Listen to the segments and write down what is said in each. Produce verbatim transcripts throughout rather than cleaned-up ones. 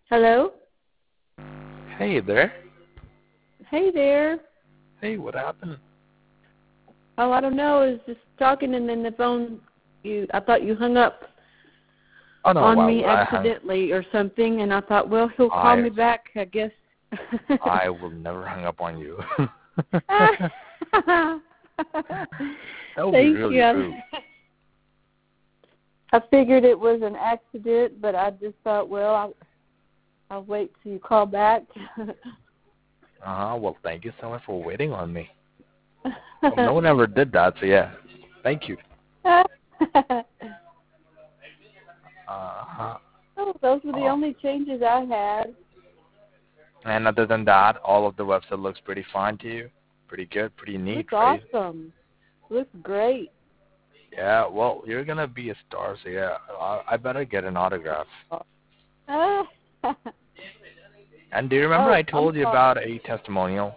Hello? Hey there. Hey there. Hey, what happened? Oh, I don't know. I was just talking and then the phone, you, I thought you hung up Oh no, on well, me I hung. accidentally or something, and I thought, well, he'll call I me back, I guess. I will never hang up on you. That would be Thank really you. rude. I figured it was an accident, but I just thought, well, I'll, I'll wait till you call back. Uh-huh. Well, thank you so much for waiting on me. Well, no one ever did that, so yeah. Thank you. Uh-huh. Oh, those were the Oh. only changes I had. And other than that, all of the website looks pretty fine to you? Pretty good, pretty neat, Looks right? awesome. Looks great. Yeah, well, you're gonna be a star, so yeah, I, I better get an autograph. Ah. And do you remember Oh, I I'm told you sorry. about a testimonial?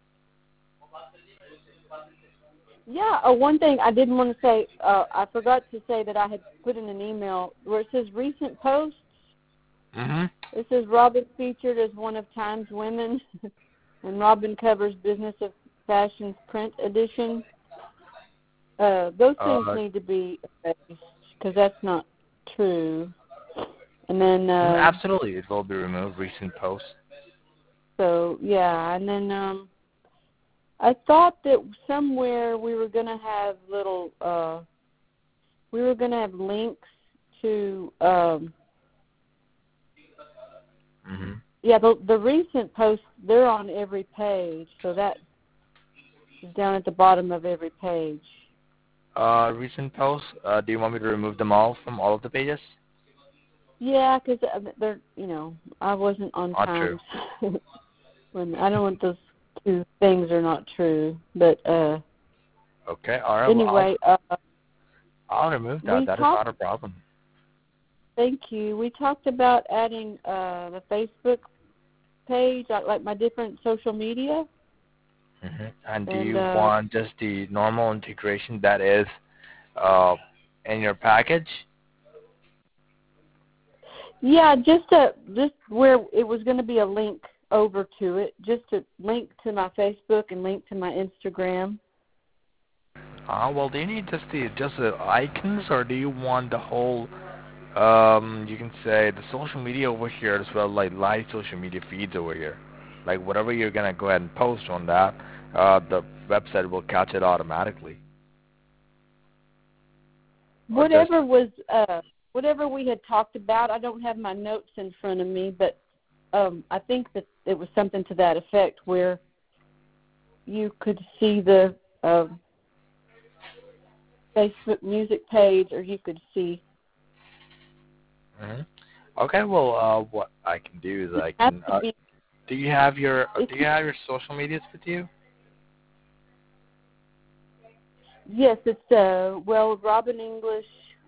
Yeah, uh, one thing I didn't want to say, uh, I forgot to say that I had put in an email where it says recent posts. Mm-hmm. It says Robin featured as one of Time's women, and Robin covers Business of Fashion's print edition. Uh, those things Uh, need to be erased because that's not true. And then, mm, uh, absolutely, it will be removed, recent post. so yeah, and then um, I thought that somewhere we were going to have little, uh, we were going to have links to, um, Mm-hmm. yeah, the, the recent posts, they're on every page, so that is down at the bottom of every page. Uh, recent posts, uh, do you want me to remove them all from all of the pages? Yeah, because they're, you know, I wasn't on Not true. time. when I don't want those two things are not true. But uh, Okay, alright, well, I'll, anyway, uh, I'll remove that. we That is talked. not a problem. Thank you. We talked about adding uh, the Facebook page, like like my different social media, Mm-hmm. And do and you uh, want just the normal integration that is uh, in your package? yeah, just a just where it was going to be a link over to it, just a link to my Facebook and link to my Instagram. Uh, well, do you need just the just the icons, or do you want the whole, um, you can say the social media over here as well, like live social media feeds over here? Like whatever you're gonna go ahead and post on that, uh, the website will catch it automatically. Or just, Whatever was uh, whatever we had talked about. I don't have my notes in front of me, but um, I think that it was something to that effect where you could see the uh, Facebook music page, or you could see. hmm okay, well, uh, what I can do is It I has can. to Uh, be. do you have your It's, Do you have your social medias with you? yes, it's uh, well, Robin English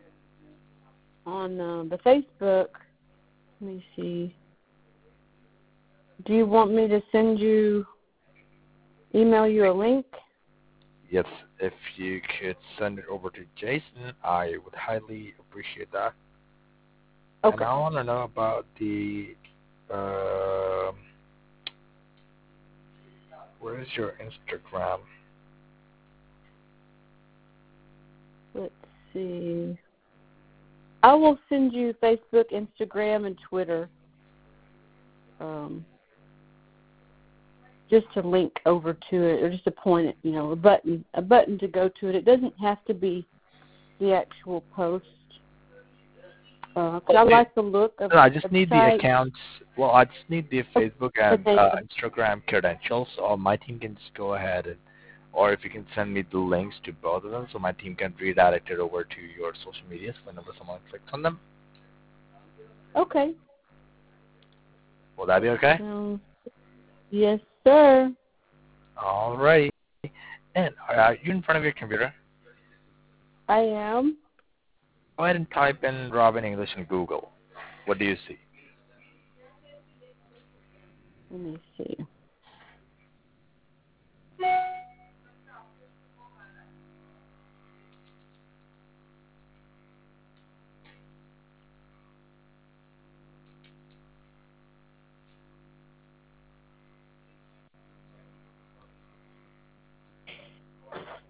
on uh, the Facebook. Let me see. Do you want me to send you, email you a link? Yes, if you could send it over to Jason, I would highly appreciate that. And Okay. I want to know about the, uh, where is your Instagram? Let's see. I will send you Facebook, Instagram, and Twitter. Um, just a link over to it, or just a point, it, you know, a button, a button to go to it. It doesn't have to be the actual post. Uh, 'cause I Okay. like the look of No, I the just need the website. accounts. Well, I just need the But Facebook and they, uh, Instagram credentials, or my team can just go ahead and, or if you can send me the links to both of them, so my team can redirect it over to your social medias whenever someone clicks on them. okay. Will that be okay? Um, yes, sir. All right. And are you in front of your computer? I am. Go ahead and type in Robin English in Google. What do you see? Let me see.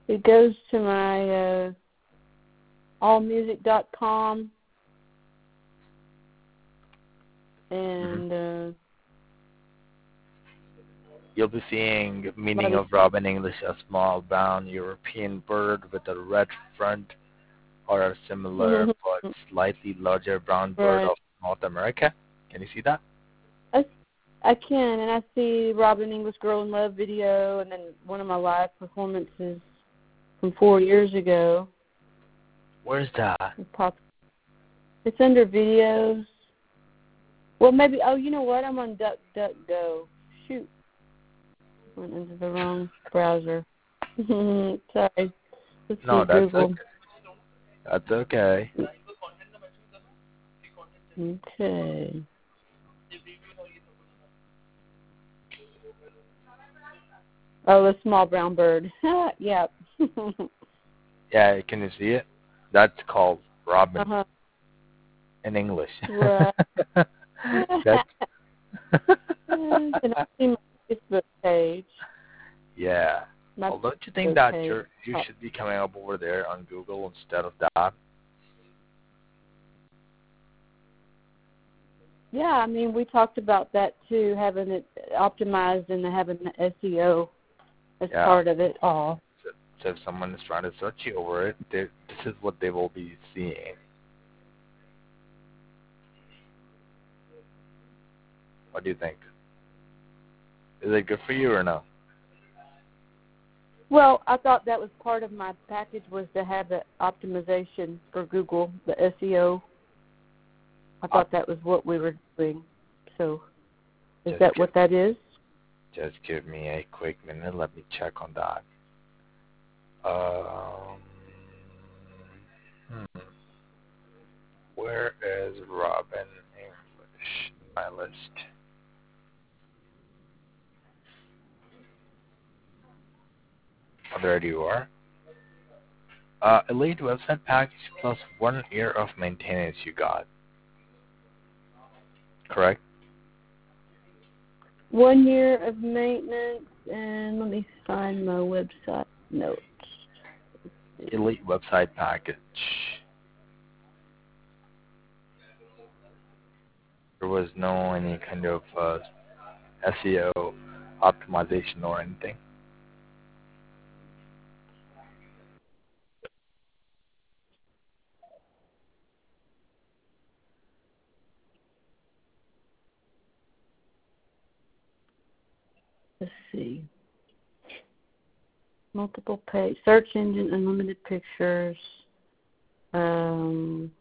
it goes to my uh, all music dot com, and Mm-hmm. uh, You'll be seeing meaning of robin English, a small brown European bird with a red front, or a similar but slightly larger brown bird right. of North America. Can you see that? I, I can, and I see Robin English Girl in Love video, and then one of my live performances from four years ago. Where's that? It pops. It's under videos. Well, maybe. Oh, you know what? I'm on DuckDuckGo. Shoot, went into the wrong browser. Sorry. Let's No, see that's Google. okay. That's okay. Okay. Oh, a small brown bird. Yep. Yeah, can you see it? That's called robin Uh-huh. in English. Right. That's Can I see my Facebook page? yeah. My Well, don't you think Facebook that page. you're, you should be coming up over there on Google instead of that? Yeah, I mean, we talked about that too, having it optimized and having the S E O as Yeah. part of it all. So, so if someone is trying to search you over it, they, this is what they will be seeing. What do you think? Is it good for you or no? Well, I thought that was part of my package, was to have the optimization for Google, the S E O. I thought that was what we were doing. So is Just that give, what that is? Just give me a quick minute. Let me check on that. Um, hmm. Where is Robin English? My list. Oh, there you are. Uh, Elite website package plus one year of maintenance you got. Correct? One year of maintenance, and let me find my website notes. Elite website package. There was no any kind of uh, S E O optimization or anything. Let's see. Multiple page, search engine, unlimited pictures. Um,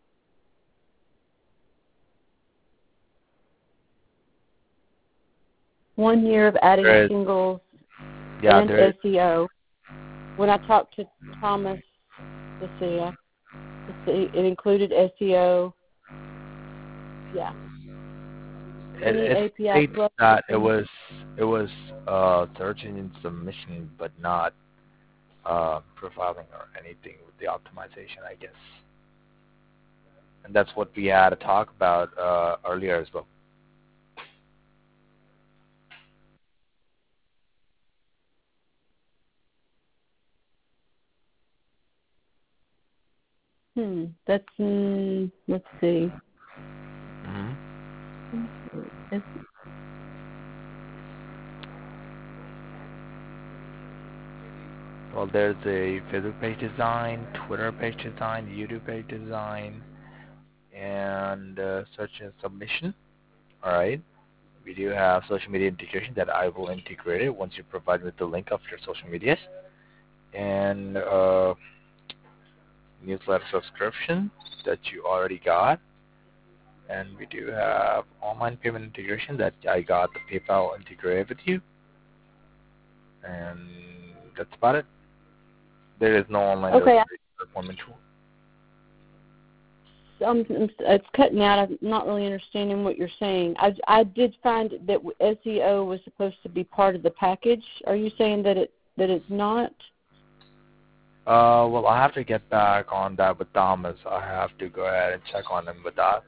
one year of adding There is, shingles yeah, and there is, S E O. When I talked to Thomas, let's see, I, let's see, it included S E O. Yeah. it, Any it A P I states plugins. that it was it was uh, search engine submission, but not uh, profiling or anything with the optimization, I guess. And that's what we had to talk about uh, earlier as well. Hmm. That's mm, let's see. Mm-hmm. It's, Well, there's a Facebook page design, Twitter page design, YouTube page design, and uh, search and submission. All right. We do have social media integration that I will integrate it once you provide me with the link of your social medias, and uh, newsletter subscription that you already got. And we do have online payment integration that I got the PayPal integrated with you. And that's about it. There is no online okay. appointment tool. Um, it's cutting out. I'm not really understanding what you're saying. I, I did find that S E O was supposed to be part of the package. Are you saying that it that it's not? Uh, well, I have to get back on that with Thomas. I have to go ahead and check on him with that.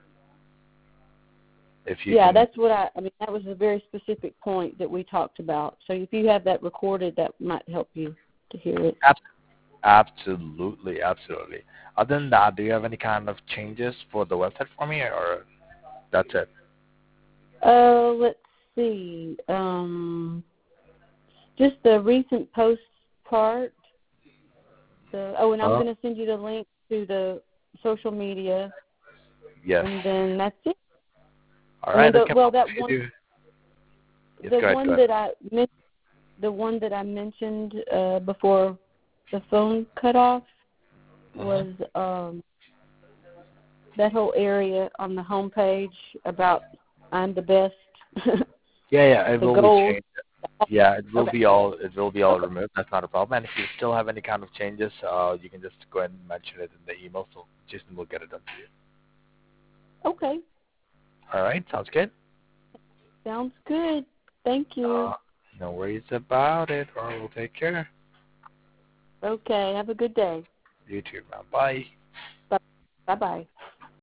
If you Yeah, can, that's what I. I mean, that was a very specific point that we talked about. So if you have that recorded, that might help you to hear it. Absolutely, absolutely. Other than that, do you have any kind of changes for the website for me, or that's it? Uh, let's see. Um, just the recent post part. The, oh, and I'm Uh, going to send you the link to the social media, yes. and then that's it. All And then right. the, Okay. well, Well, that you one, do. Yes, the go ahead. Go one ahead. that I men- the one that I mentioned uh, before the phone cut off Mm-hmm. was um, that whole area on the home page about I'm the best, Yeah, yeah. It the will be gold. changed. Yeah, it will Okay. be all. It will be all Okay. removed. That's not a problem. And if you still have any kind of changes, uh, you can just go ahead and mention it in the email, so Jason will get it done for you. Okay. All right. Sounds good. Sounds good. Thank you. Uh, no worries about it. Or we'll take care. Okay. Have a good day. You too, man. Bye. Bye bye.